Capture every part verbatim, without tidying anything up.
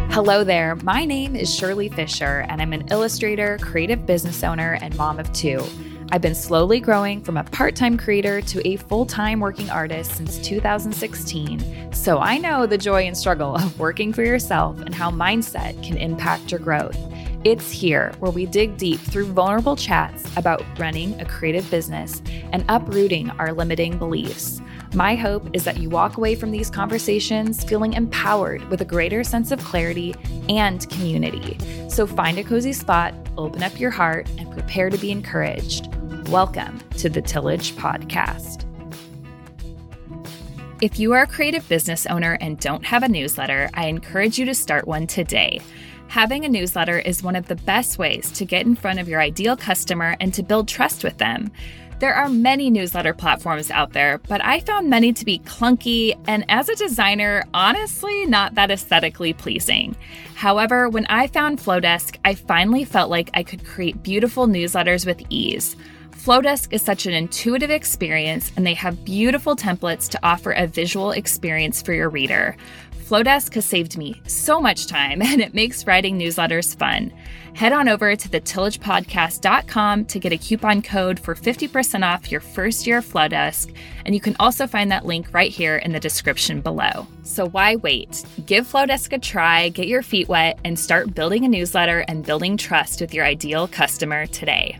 Hello there, my name is Shirley Fisher, and I'm an illustrator, creative business owner, and mom of two. I've been slowly growing from a part-time creator to a full-time working artist since two thousand sixteen, so I know the joy and struggle of working for yourself and how mindset can impact your growth. It's here where we dig deep through vulnerable chats about running a creative business and uprooting our limiting beliefs. My hope is that you walk away from these conversations feeling empowered with a greater sense of clarity and community. So find a cozy spot, open up your heart, and prepare to be encouraged. Welcome to the Tillage Podcast. If you are a creative business owner and don't have a newsletter, I encourage you to start one today. Having a newsletter is one of the best ways to get in front of your ideal customer and to build trust with them. There are many newsletter platforms out there, but I found many to be clunky and, as a designer, honestly not that aesthetically pleasing. However, when I found Flodesk, I finally felt like I could create beautiful newsletters with ease. Flodesk is such an intuitive experience, and they have beautiful templates to offer a visual experience for your reader. Flodesk has saved me so much time, and it makes writing newsletters fun. Head on over to the tillage podcast dot com to get a coupon code for fifty percent off your first year of Flodesk, and you can also find that link right here in the description below. So why wait? Give Flodesk a try, get your feet wet, and start building a newsletter and building trust with your ideal customer today.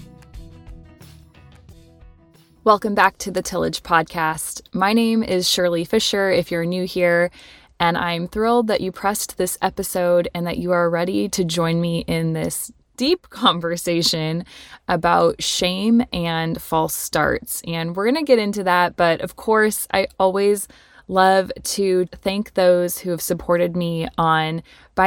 Welcome back to the Tillage Podcast. My name is Shirley Fisher if you're new here, and I'm thrilled that you pressed this episode and that you are ready to join me in this deep conversation about shame and false starts. And we're going to get into that, but of course, I always love to thank those who have supported me on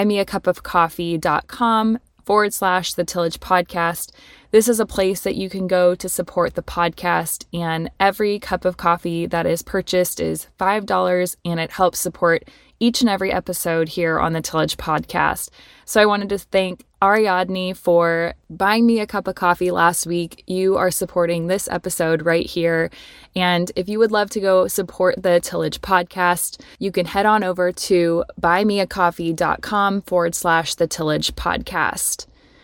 buymeacupofcoffee.com forward slash the Tillage Podcast. This is a place that you can go to support the podcast, and every cup of coffee that is purchased is five dollars, and it helps support each and every episode here on the Tillage Podcast. So I wanted to thank Ariadne for buying me a cup of coffee last week. You are supporting this episode right here. And if you would love to go support the Tillage Podcast, you can head on over to buymeacoffee.com forward slash the Tillage Podcast.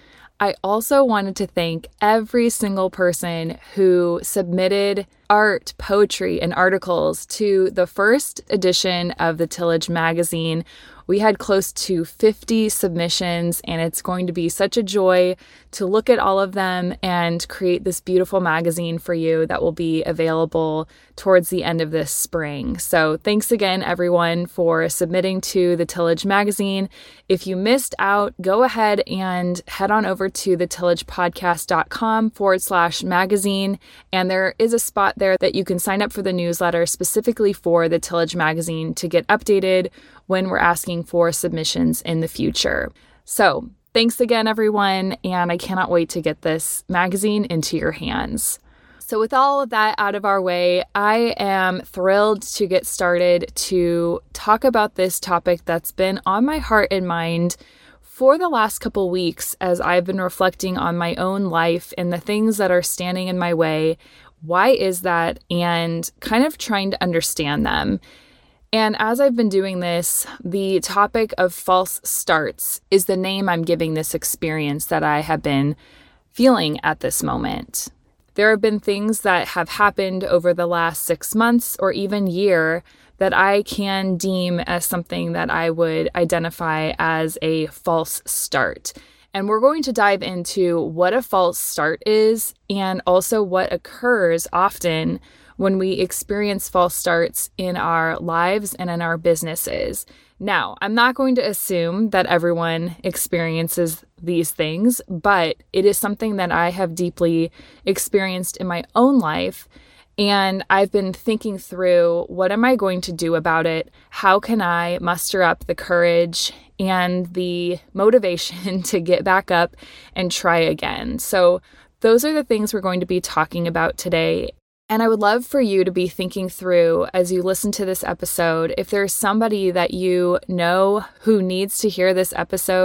I also wanted to thank every single person who submitted art, poetry, and articles to the first edition of the Tillage magazine. We had close to fifty submissions, and it's going to be such a joy to look at all of them and create this beautiful magazine for you that will be available towards the end of this spring. So thanks again, everyone, for submitting to the Tillage magazine. If you missed out, go ahead and head on over to the tillagepodcast.com forward slash magazine, and there is a spot there that you can sign up for the newsletter specifically for the Tillage magazine to get updated when we're asking for submissions in the future. So thanks again, everyone, and I cannot wait to get this magazine into your hands. So with all of that out of our way, I am thrilled to get started to talk about this topic that's been on my heart and mind for the last couple weeks as I've been reflecting on my own life and the things that are standing in my way. Why is that? And kind of trying to understand them. And as I've been doing this, the topic of false starts is the name I'm giving this experience that I have been feeling at this moment. There have been things that have happened over the last six months or even year that I can deem as something that I would identify as a false start. And we're going to dive into what a false start is and also what occurs often when we experience false starts in our lives and in our businesses. Now, I'm not going to assume that everyone experiences these things, but it is something that I have deeply experienced in my own life. And I've been thinking through, what am I going to do about it? How can I muster up the courage and the motivation to get back up and try again? So those are the things we're going to be talking about today. And I would love for you to be thinking through as you listen to this episode, if there's somebody that you know who needs to hear this episode,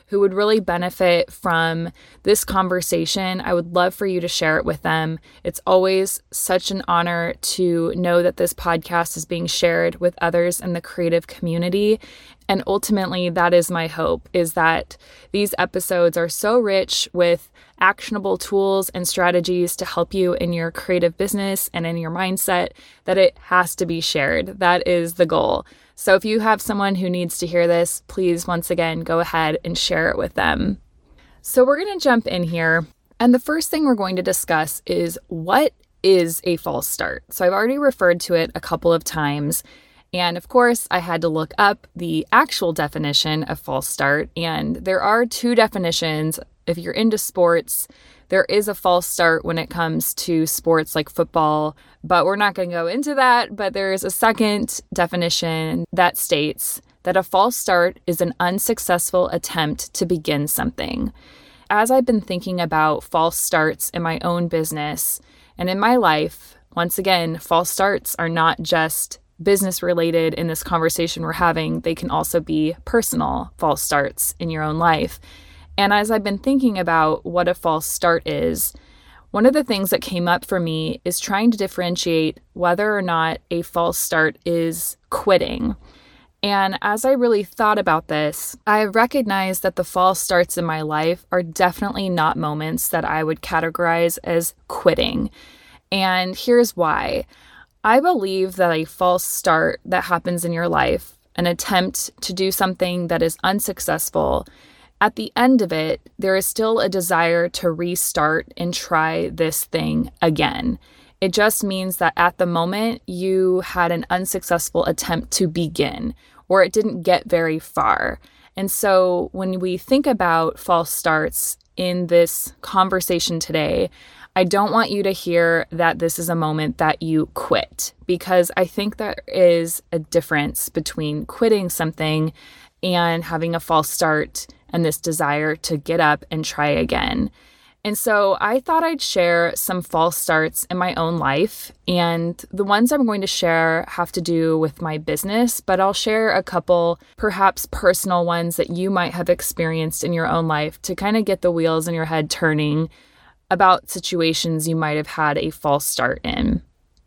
who would really benefit from this conversation, I would love for you to share it with them. It's always such an honor to know that this podcast is being shared with others in the creative community. And ultimately, that is my hope, is that these episodes are so rich with actionable tools and strategies to help you in your creative business and in your mindset that it has to be shared. That is the goal. So if you have someone who needs to hear this, please, once again, go ahead and share it with them. So we're going to jump in here. And the first thing we're going to discuss is, what is a false start? So I've already referred to it a couple of times. And of course, I had to look up the actual definition of false start. And there are two definitions. If you're into sports, there is a false start when it comes to sports like football, but we're not going to go into that. But there is a second definition that states that a false start is an unsuccessful attempt to begin something. As I've been thinking about false starts in my own business and in my life, once again, false starts are not just business related in this conversation we're having. They can also be personal false starts in your own life. And as I've been thinking about what a false start is, one of the things that came up for me is trying to differentiate whether or not a false start is quitting. And as I really thought about this, I recognized that the false starts in my life are definitely not moments that I would categorize as quitting. And here's why. I believe that a false start that happens in your life, an attempt to do something that is unsuccessful, at the end of it, there is still a desire to restart and try this thing again. It just means that at the moment, you had an unsuccessful attempt to begin, or it didn't get very far. And so when we think about false starts in this conversation today, I don't want you to hear that this is a moment that you quit, because I think there is a difference between quitting something and having a false start and this desire to get up and try again. And so I thought I'd share some false starts in my own life. And the ones I'm going to share have to do with my business, but I'll share a couple perhaps personal ones that you might have experienced in your own life to kind of get the wheels in your head turning about situations you might have had a false start in.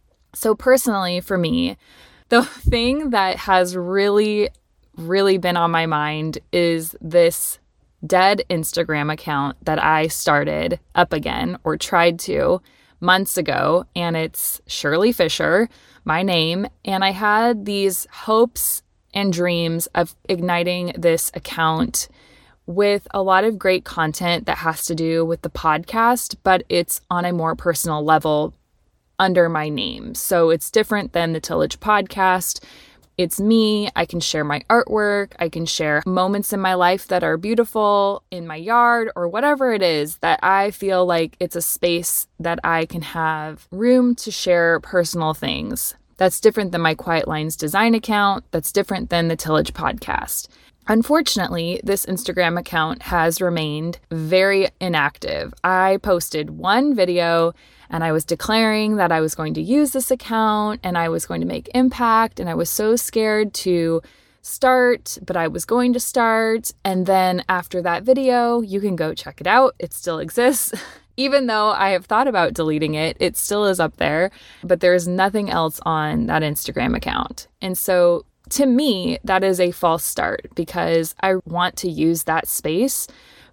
So personally, for me, the thing that has really really been on my mind is this dead Instagram account that I started up again, or tried to, months ago. And it's Shirley Fisher, my name. And I had these hopes and dreams of igniting this account with a lot of great content that has to do with the podcast, but it's on a more personal level under my name. So it's different than the Tillage Podcast. It's me. I can share my artwork. I can share moments in my life that are beautiful in my yard, or whatever it is that I feel like it's a space that I can have room to share personal things. That's different than my Quiet Lines design account. That's different than the Tillage Podcast. Unfortunately, this Instagram account has remained very inactive. I posted one video and I was declaring that I was going to use this account and I was going to make impact, and I was so scared to start, but I was going to start. And then after that video, you can go check it out. It still exists. Even though I have thought about deleting it, it still is up there, but there's nothing else on that Instagram account. And so to me, that is a false start, because I want to use that space,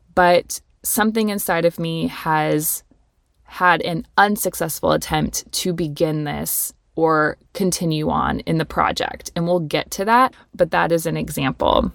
but something inside of me has had an unsuccessful attempt to begin this or continue on in the project. And we'll get to that, but that is an example.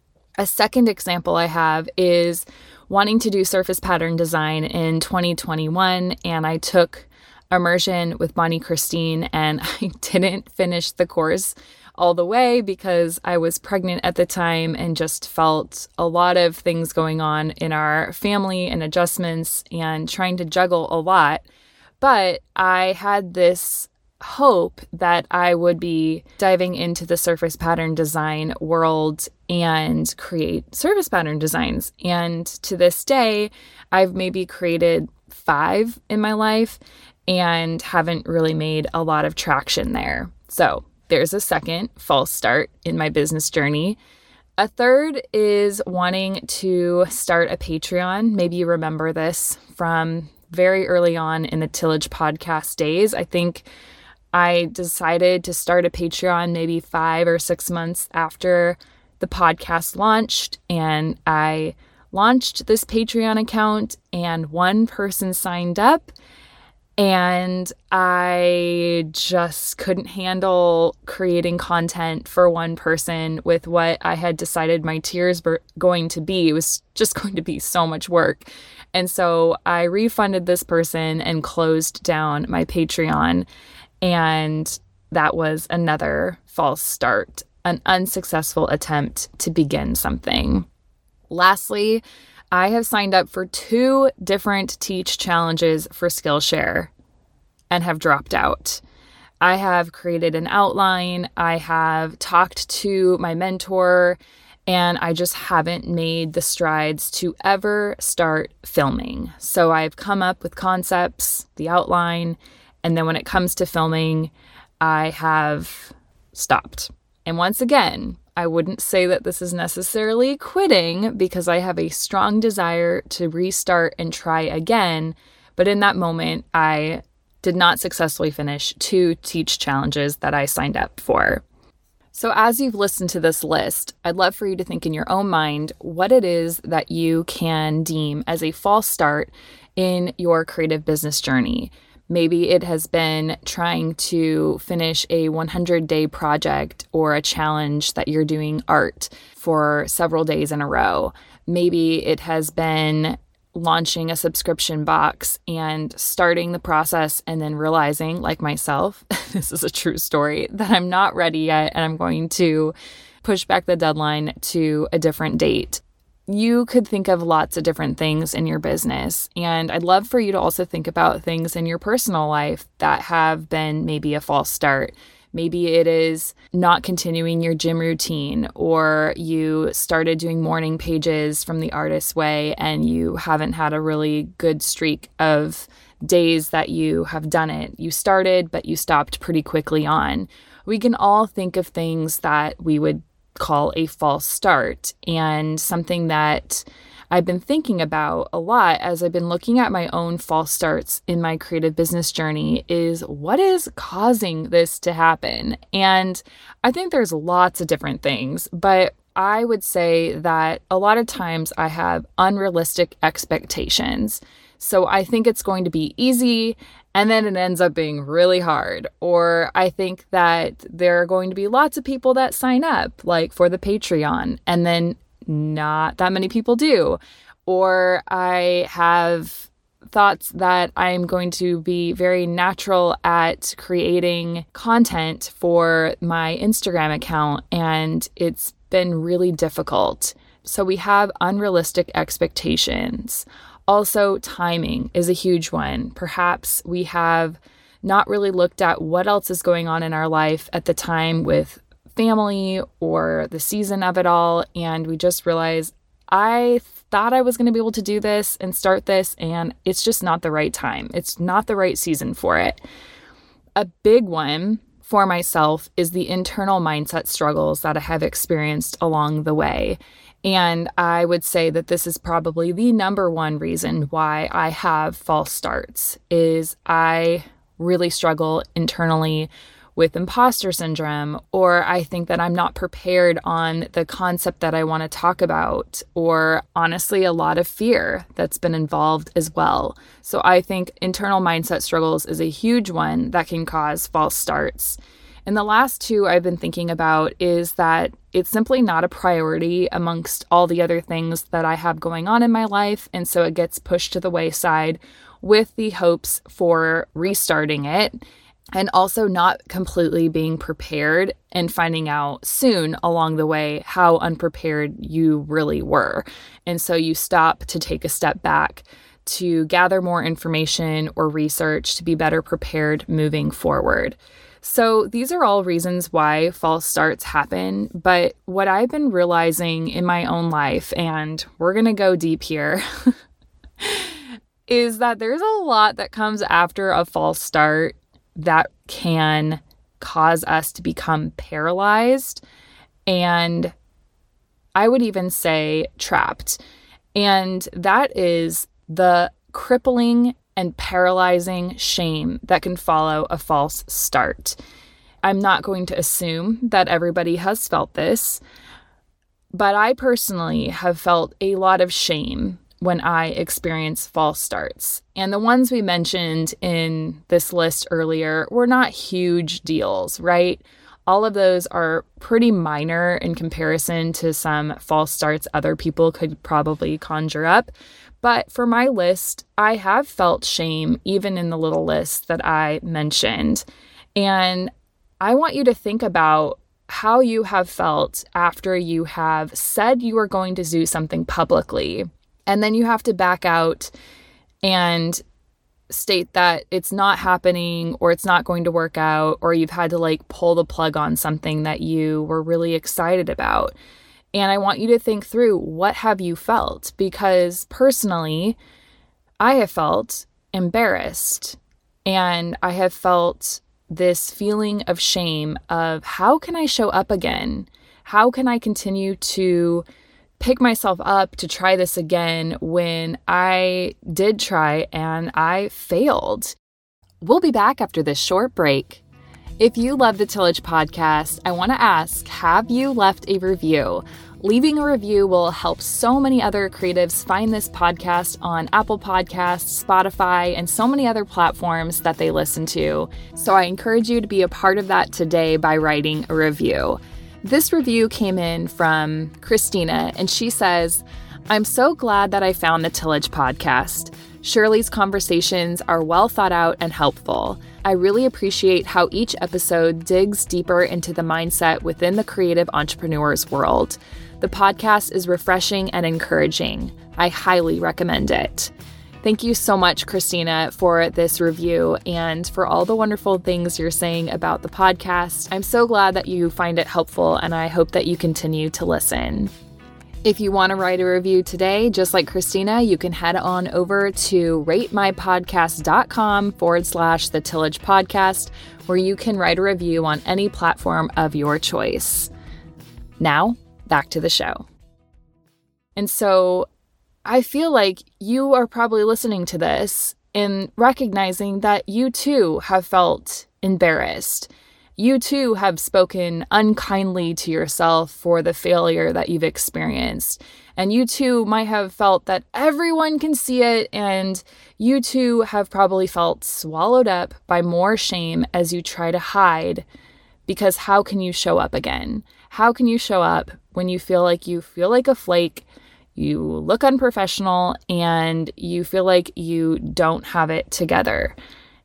A second example I have is wanting to do surface pattern design in twenty twenty-one, and I took immersion with Bonnie Christine, and I didn't finish the course all the way because I was pregnant at the time and just felt a lot of things going on in our family and adjustments and trying to juggle a lot. But I had this hope that I would be diving into the surface pattern design world and create surface pattern designs. And to this day, I've maybe created five in my life and haven't really made a lot of traction there. So there's a second false start in my business journey. A third is wanting to start a Patreon. Maybe you remember this from very early on in the Tillage podcast days. I think I decided to start a Patreon maybe five or six months after the podcast launched, and I launched this Patreon account and one person signed up, and I just couldn't handle creating content for one person with what I had decided my tiers were going to be. It was just going to be so much work. And so I refunded this person and closed down my Patreon. And that was another false start, an unsuccessful attempt to begin something. Lastly, I have signed up for two different Teach challenges for Skillshare and have dropped out. I have created an outline, I have talked to my mentor, and I just haven't made the strides to ever start filming. So I've come up with concepts, the outline, and then when it comes to filming, I have stopped. And once again, I wouldn't say that this is necessarily quitting because I have a strong desire to restart and try again. But in that moment, I did not successfully finish two Teach challenges that I signed up for. So as you've listened to this list, I'd love for you to think in your own mind what it is that you can deem as a false start in your creative business journey. Maybe it has been trying to finish a one hundred day project or a challenge that you're doing art for several days in a row. Maybe it has been launching a subscription box and starting the process and then realizing, like myself, this is a true story, that I'm not ready yet and I'm going to push back the deadline to a different date. You could think of lots of different things in your business, and I'd love for you to also think about things in your personal life that have been maybe a false start. Maybe it is not continuing your gym routine, or you started doing morning pages from The Artist's Way and you haven't had a really good streak of days that you have done it. You started, but you stopped pretty quickly on. We can all think of things that we would call a false start, and something that I've been thinking about a lot as I've been looking at my own false starts in my creative business journey is what is causing this to happen? And I think there's lots of different things, but I would say that a lot of times I have unrealistic expectations. So I think it's going to be easy, and then it ends up being really hard. Or I think that there are going to be lots of people that sign up, like for the Patreon, and then not that many people do. Or I have thoughts that I'm going to be very natural at creating content for my Instagram account, and it's been really difficult. So we have unrealistic expectations. Also, timing is a huge one. Perhaps we have not really looked at what else is going on in our life at the time with family or the season of it all, and we just realize, I thought I was going to be able to do this and start this, and it's just not the right time. It's not the right season for it. A big one for myself is the internal mindset struggles that I have experienced along the way. And I would say that this is probably the number one reason why I have false starts, is I really struggle internally with imposter syndrome, or I think that I'm not prepared on the concept that I want to talk about, or honestly, a lot of fear that's been involved as well. So I think internal mindset struggles is a huge one that can cause false starts. And the last two I've been thinking about is that it's simply not a priority amongst all the other things that I have going on in my life. And so it gets pushed to the wayside with the hopes for restarting it, and also not completely being prepared and finding out soon along the way how unprepared you really were. And so you stop to take a step back to gather more information or research to be better prepared moving forward. So these are all reasons why false starts happen. But what I've been realizing in my own life, and we're going to go deep here, is that there's a lot that comes after a false start that can cause us to become paralyzed and I would even say trapped. And that is the crippling and paralyzing shame that can follow a false start. I'm not going to assume that everybody has felt this, but I personally have felt a lot of shame when I experience false starts. And the ones we mentioned in this list earlier were not huge deals, right? All of those are pretty minor in comparison to some false starts other people could probably conjure up. But for my list, I have felt shame even in the little list that I mentioned. And I want you to think about how you have felt after you have said you are going to do something publicly, and then you have to back out and state that it's not happening or it's not going to work out, or you've had to like pull the plug on something that you were really excited about. And I want you to think through, what have you felt? Because personally, I have felt embarrassed, and I have felt this feeling of shame of, how can I show up again? How can I continue to pick myself up to try this again when I did try and I failed? We'll be back after this short break. If you love the Tillage Podcast, I want to ask, have you left a review? Leaving a review will help so many other creatives find this podcast on Apple Podcasts, Spotify, and so many other platforms that they listen to. So I encourage you to be a part of that today by writing a review. This review came in from Christina, and she says, "I'm so glad that I found the Tillage Podcast. Shirley's conversations are well thought out and helpful. I really appreciate how each episode digs deeper into the mindset within the creative entrepreneur's world. The podcast is refreshing and encouraging. I highly recommend it." Thank you so much, Christina, for this review and for all the wonderful things you're saying about the podcast. I'm so glad that you find it helpful, and I hope that you continue to listen. If you want to write a review today, just like Christina, you can head on over to ratemypodcast.com forward slash the Tillage Podcast, where you can write a review on any platform of your choice. Now, back to the show. And so I feel like you are probably listening to this and recognizing that you too have felt embarrassed. You too have spoken unkindly to yourself for the failure that you've experienced. And you too might have felt that everyone can see it, and you too have probably felt swallowed up by more shame as you try to hide, because how can you show up again? How can you show up when you feel like you feel like a flake, you look unprofessional, and you feel like you don't have it together?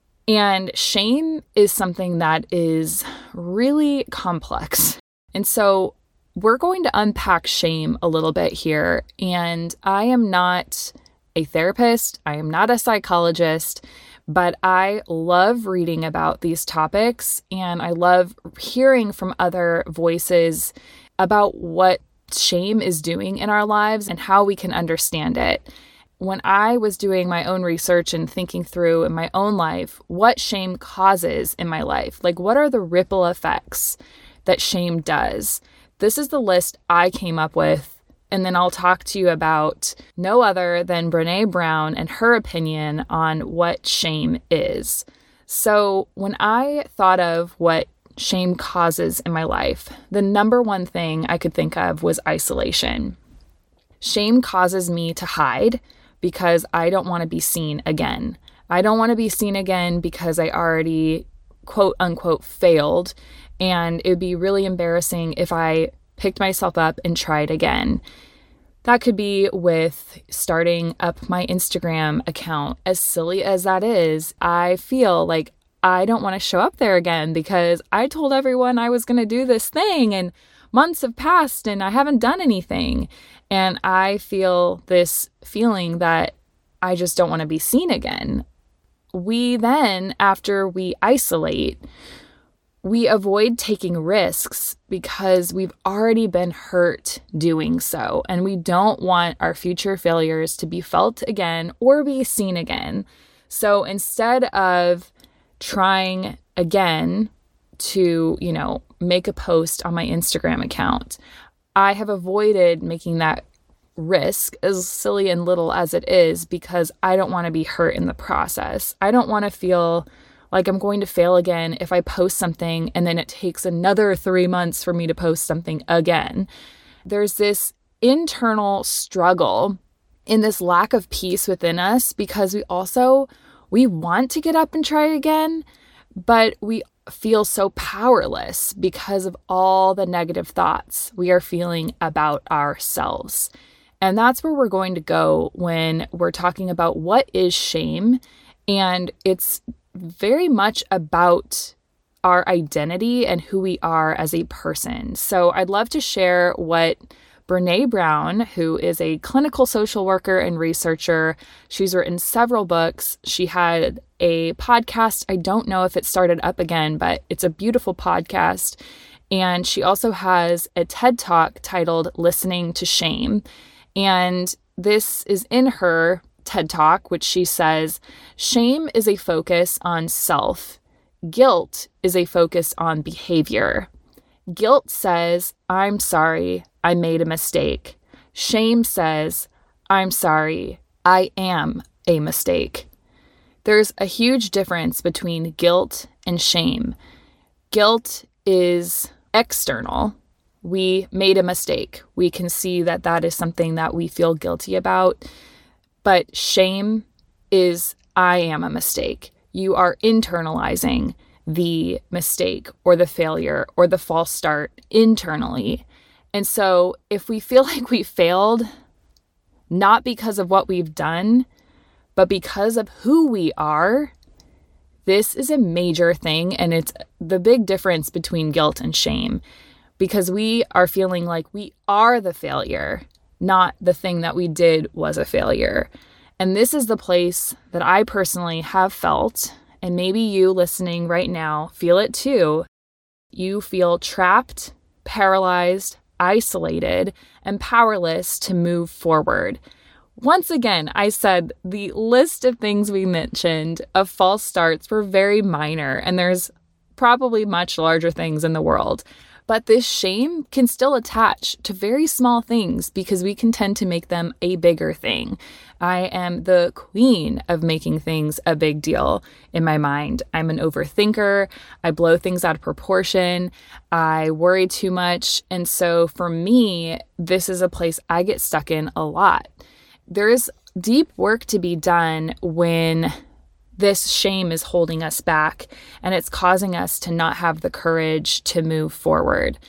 And shame is something that is really complex. And so we're going to unpack shame a little bit here. And I am not a therapist, I am not a psychologist, but I love reading about these topics, and I love hearing from other voices about what shame is doing in our lives and how we can understand it. When I was doing my own research and thinking through in my own life what shame causes in my life, like what are the ripple effects that shame does, this is the list I came up with. And then I'll talk to you about no other than Brené Brown and her opinion on what shame is. So when I thought of what shame causes in my life, the number one thing I could think of was isolation. Shame causes me to hide because I don't want to be seen again. I don't want to be seen again because I already, quote unquote, failed. And it would be really embarrassing if I picked myself up and tried again. That could be with starting up my Instagram account. As silly as that is, I feel like I don't want to show up there again because I told everyone I was going to do this thing, and months have passed and I haven't done anything. And I feel this feeling that I just don't want to be seen again. We then, after we isolate, we avoid taking risks because we've already been hurt doing so. And we don't want our future failures to be felt again or be seen again. So instead of trying again to, you know, make a post on my Instagram account, I have avoided making that risk, as silly and little as it is, because I don't want to be hurt in the process. I don't want to feel like I'm going to fail again if I post something and then it takes another three months for me to post something again. There's this internal struggle in this lack of peace within us because we also, we want to get up and try again, but we feel so powerless because of all the negative thoughts we are feeling about ourselves. And that's where we're going to go when we're talking about what is shame. And it's very much about our identity and who we are as a person. So I'd love to share what Brené Brown, who is a clinical social worker and researcher, she's written several books. She had a podcast. I don't know if it started up again, but it's a beautiful podcast. And she also has a TED Talk titled Listening to Shame. And this is in her TED Talk, which she says, shame is a focus on self. Guilt is a focus on behavior. Guilt says, I'm sorry, I made a mistake. Shame says, I'm sorry, I am a mistake. There's a huge difference between guilt and shame. Guilt is external. We made a mistake. We can see that that is something that we feel guilty about. But shame is, I am a mistake. You are internalizing the mistake or the failure or the false start internally. And so if we feel like we failed, not because of what we've done, but because of who we are, this is a major thing. And it's the big difference between guilt and shame, because we are feeling like we are the failure, not the thing that we did was a failure. And this is the place that I personally have felt, and maybe you listening right now feel it too. You feel trapped, paralyzed, isolated, and powerless to move forward. Once again, I said the list of things we mentioned of false starts were very minor, and there's probably much larger things in the world. But this shame can still attach to very small things because we can tend to make them a bigger thing. I am the queen of making things a big deal in my mind. I'm an overthinker. I blow things out of proportion. I worry too much. And so for me, this is a place I get stuck in a lot. There's deep work to be done when this shame is holding us back and it's causing us to not have the courage to move forward.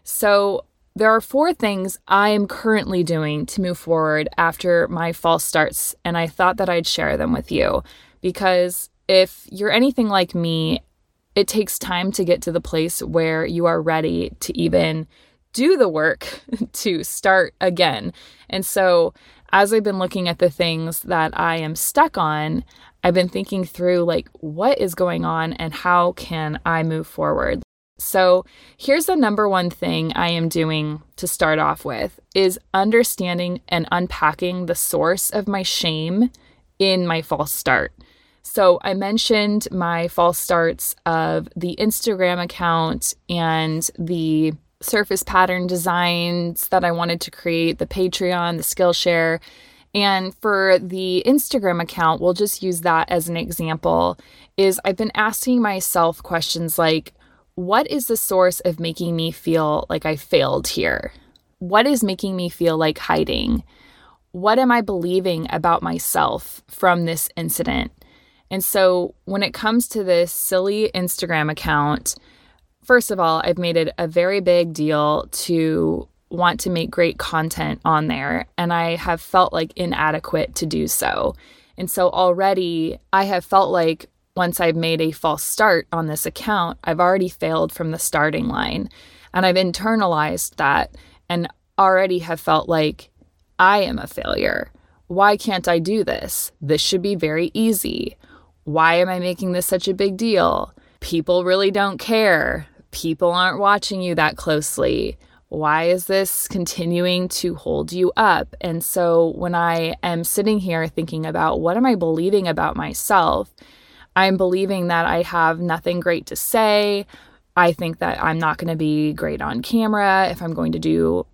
So there are four things I am currently doing to move forward after my false starts, and I thought that I'd share them with you because if you're anything like me, it takes time to get to the place where you are ready to even do the work to start again. And so as I've been looking at the things that I am stuck on, I've been thinking through like, what is going on and how can I move forward? So here's the number one thing I am doing to start off with is understanding and unpacking the source of my shame in my false start. So I mentioned my false starts of the Instagram account and the surface pattern designs that I wanted to create, the Patreon, the Skillshare. And for the Instagram account, we'll just use that as an example, is I've been asking myself questions like, what is the source of making me feel like I failed here? What is making me feel like hiding? What am I believing about myself from this incident? And so when it comes to this silly Instagram account, first of all, I've made it a very big deal to want to make great content on there, and I have felt like inadequate to do so. And so already I have felt like once I've made a false start on this account, I've already failed from the starting line. And I've internalized that and already have felt like I am a failure. Why can't I do this? This should be very easy. Why am I making this such a big deal? People really don't care. People aren't watching you that closely. Why is this continuing to hold you up? And so when I am sitting here thinking about what am I believing about myself, I'm believing that I have nothing great to say. I think that I'm not going to be great on camera if I'm going to do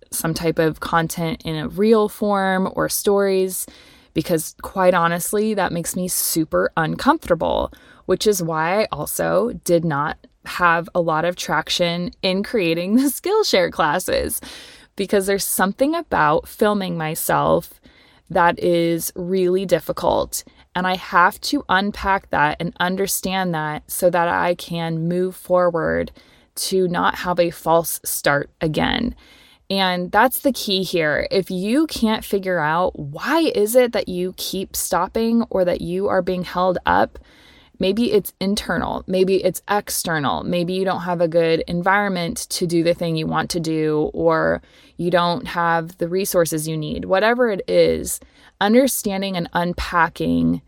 some type of content in a reel form or stories, because quite honestly, that makes me super uncomfortable, which is why I also did not have a lot of traction in creating the Skillshare classes, because there's something about filming myself that is really difficult. And I have to unpack that and understand that so that I can move forward to not have a false start again. And that's the key here. If you can't figure out why is it that you keep stopping or that you are being held up, maybe it's internal, maybe it's external, maybe you don't have a good environment to do the thing you want to do, or you don't have the resources you need, whatever it is, understanding and unpacking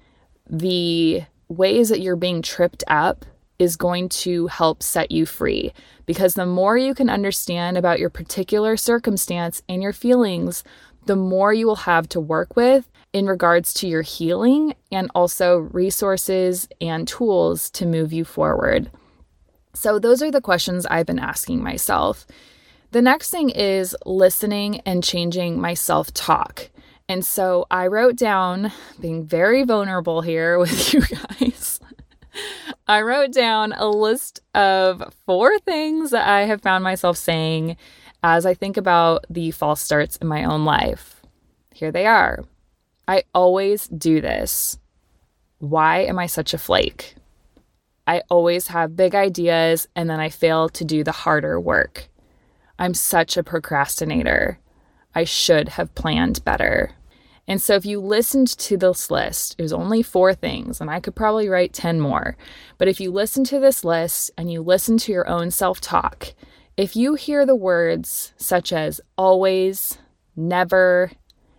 the ways that you're being tripped up is going to help set you free. Because the more you can understand about your particular circumstance and your feelings, the more you will have to work with in regards to your healing and also resources and tools to move you forward. So those are the questions I've been asking myself. The next thing is listening and changing my self-talk. And so I wrote down, being very vulnerable here with you guys, I wrote down a list of four things that I have found myself saying as I think about the false starts in my own life. Here they are. I always do this. Why am I such a flake? I always have big ideas and then I fail to do the harder work. I'm such a procrastinator. I should have planned better. And so if you listened to this list, it was only four things, and I could probably write ten more. But if you listen to this list and you listen to your own self-talk, if you hear the words such as always, never,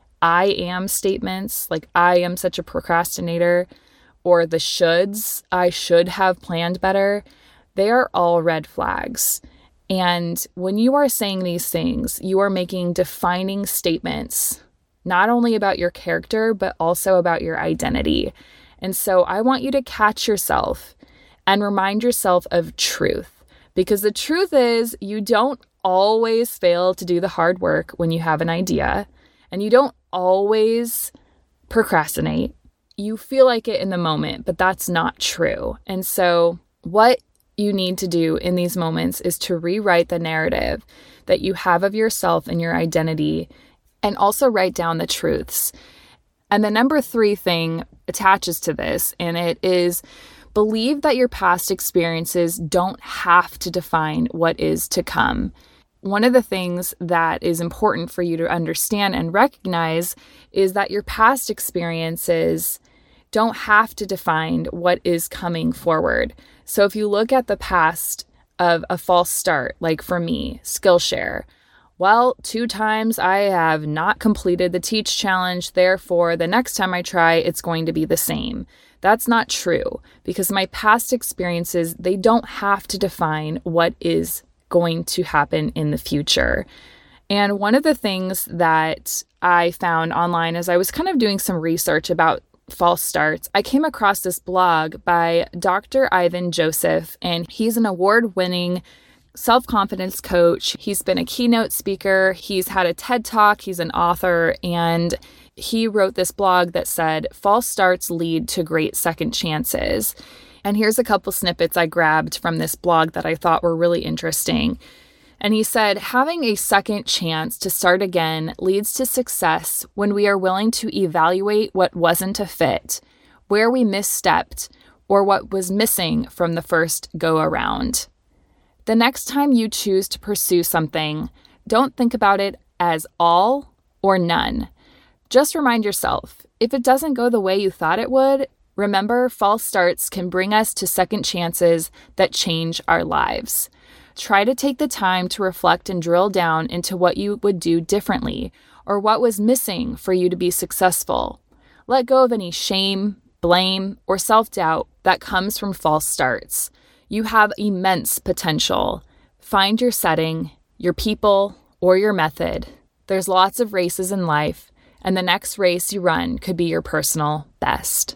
I am statements, like I am such a procrastinator, or the shoulds, I should have planned better, they are all red flags. And when you are saying these things, you are making defining statements, not only about your character, but also about your identity. And so I want you to catch yourself and remind yourself of truth, because the truth is you don't always fail to do the hard work when you have an idea, and you don't always procrastinate. You feel like it in the moment, but that's not true. And so what you need to do in these moments is to rewrite the narrative that you have of yourself and your identity, and also write down the truths. And the number three thing attaches to this, and it is believe that your past experiences don't have to define what is to come. One of the things that is important for you to understand and recognize is that your past experiences don't have to define what is coming forward. So if you look at the past of a false start, like for me, Skillshare, well, two times I have not completed the Teach Challenge, therefore the next time I try, it's going to be the same. That's not true, because my past experiences, they don't have to define what is going to happen in the future. And one of the things that I found online as I was kind of doing some research about false starts, I came across this blog by Doctor Ivan Joseph, and he's an award-winning self-confidence coach. He's been a keynote speaker. He's had a TED Talk. He's an author, and he wrote this blog that said, false starts lead to great second chances. And here's a couple snippets I grabbed from this blog that I thought were really interesting. And he said, having a second chance to start again leads to success when we are willing to evaluate what wasn't a fit, where we misstepped, or what was missing from the first go-around. The next time you choose to pursue something, don't think about it as all or none. Just remind yourself, if it doesn't go the way you thought it would, remember false starts can bring us to second chances that change our lives. Try to take the time to reflect and drill down into what you would do differently or what was missing for you to be successful. Let go of any shame, blame, or self-doubt that comes from false starts. You have immense potential. Find your setting, your people, or your method. There's lots of races in life, and the next race you run could be your personal best.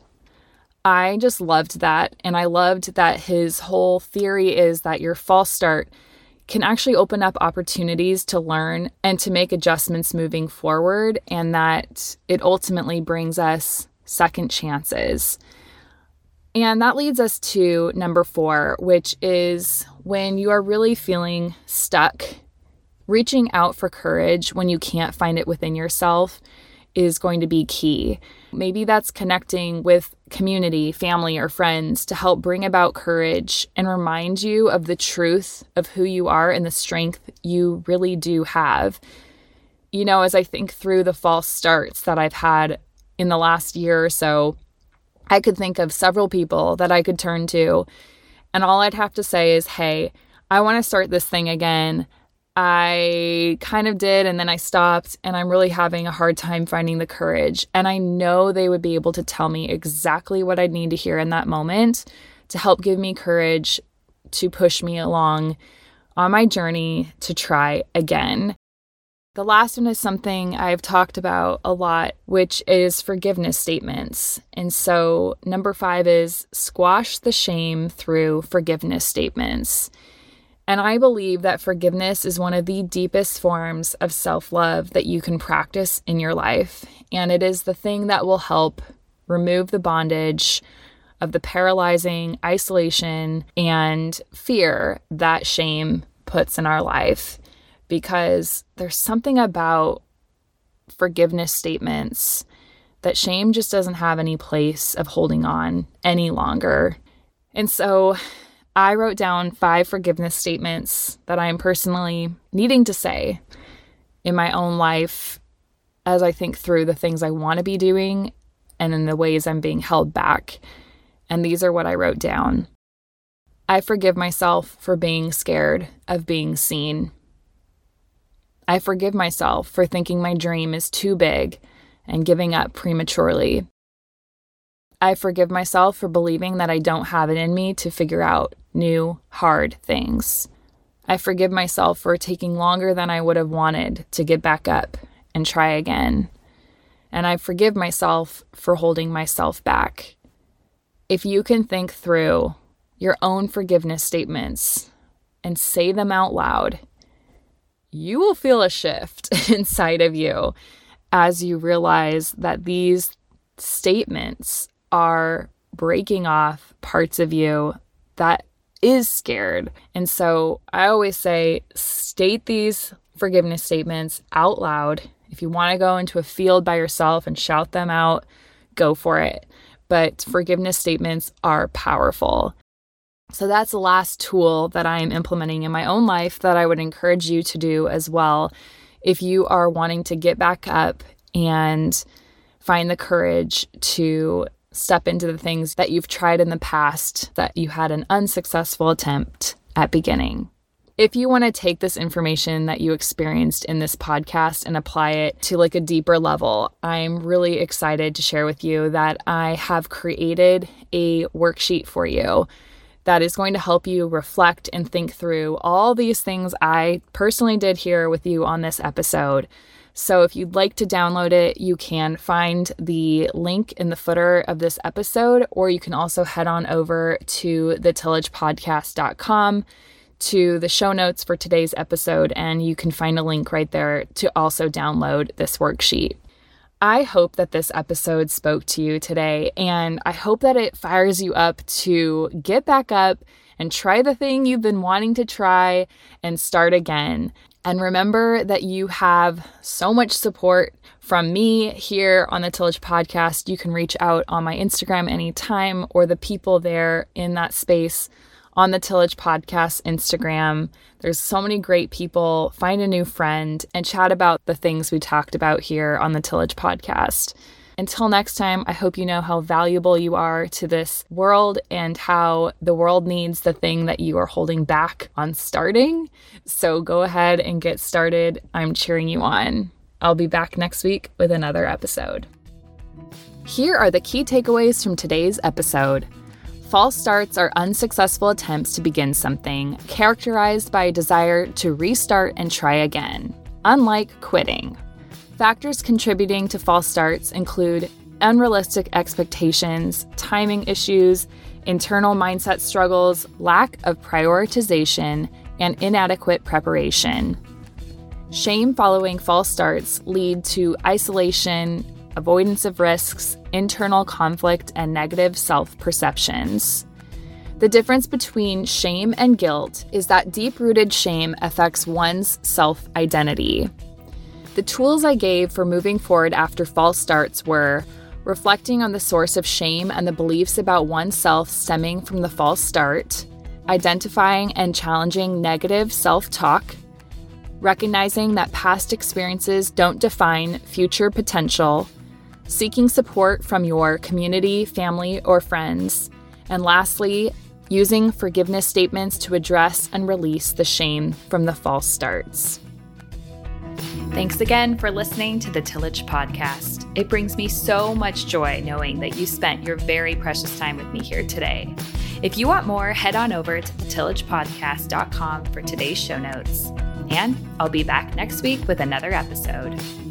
I just loved that, and I loved that his whole theory is that your false start can actually open up opportunities to learn and to make adjustments moving forward, and that it ultimately brings us second chances. And that leads us to number four, which is when you are really feeling stuck, reaching out for courage when you can't find it within yourself is going to be key. Maybe that's connecting with community, family, or friends to help bring about courage and remind you of the truth of who you are and the strength you really do have. You know, as I think through the false starts that I've had in the last year or so, I could think of several people that I could turn to, and all I'd have to say is, hey, I want to start this thing again. I kind of did, and then I stopped, and I'm really having a hard time finding the courage. And I know they would be able to tell me exactly what I'd need to hear in that moment to help give me courage to push me along on my journey to try again. The last one is something I've talked about a lot, which is forgiveness statements. And so number five is squash the shame through forgiveness statements. And I believe that forgiveness is one of the deepest forms of self-love that you can practice in your life. And it is the thing that will help remove the bondage of the paralyzing isolation and fear that shame puts in our life. Because there's something about forgiveness statements that shame just doesn't have any place of holding on any longer. And so I wrote down five forgiveness statements that I am personally needing to say in my own life as I think through the things I want to be doing and in the ways I'm being held back. And these are what I wrote down. I forgive myself for being scared of being seen. I forgive myself for thinking my dream is too big and giving up prematurely. I forgive myself for believing that I don't have it in me to figure out new, hard things. I forgive myself for taking longer than I would have wanted to get back up and try again. And I forgive myself for holding myself back. If you can think through your own forgiveness statements and say them out loud, you will feel a shift inside of you as you realize that these statements are breaking off parts of you that is scared. And so I always say, state these forgiveness statements out loud. If you want to go into a field by yourself and shout them out, go for it. But forgiveness statements are powerful. So that's the last tool that I am implementing in my own life that I would encourage you to do as well. If you are wanting to get back up and find the courage to step into the things that you've tried in the past that you had an unsuccessful attempt at beginning. If you want to take this information that you experienced in this podcast and apply it to like a deeper level, I'm really excited to share with you that I have created a worksheet for you that is going to help you reflect and think through all these things I personally did here with you on this episode. So if you'd like to download it, you can find the link in the footer of this episode, or you can also head on over to the tillage podcast dot com to the show notes for today's episode, and you can find a link right there to also download this worksheet. I hope that this episode spoke to you today, and I hope that it fires you up to get back up and try the thing you've been wanting to try and start again. And remember that you have so much support from me here on the Tillage Podcast. You can reach out on my Instagram anytime, or the people there in that space on the Tillage Podcast Instagram. There's so many great people. Find a new friend and chat about the things we talked about here on the Tillage Podcast. Until next time, I hope you know how valuable you are to this world and how the world needs the thing that you are holding back on starting. So go ahead and get started. I'm cheering you on. I'll be back next week with another episode. Here are the key takeaways from today's episode. False starts are unsuccessful attempts to begin something, characterized by a desire to restart and try again, unlike quitting. Factors contributing to false starts include unrealistic expectations, timing issues, internal mindset struggles, lack of prioritization, and inadequate preparation. Shame following false starts lead to isolation, avoidance of risks, internal conflict, and negative self-perceptions. The difference between shame and guilt is that deep-rooted shame affects one's self-identity. The tools I gave for moving forward after false starts were reflecting on the source of shame and the beliefs about oneself stemming from the false start, identifying and challenging negative self-talk, recognizing that past experiences don't define future potential, seeking support from your community, family, or friends, and lastly, using forgiveness statements to address and release the shame from the false starts. Thanks again for listening to the Tillage Podcast. It brings me so much joy knowing that you spent your very precious time with me here today. If you want more, head on over to the tillage podcast dot com for today's show notes. And I'll be back next week with another episode.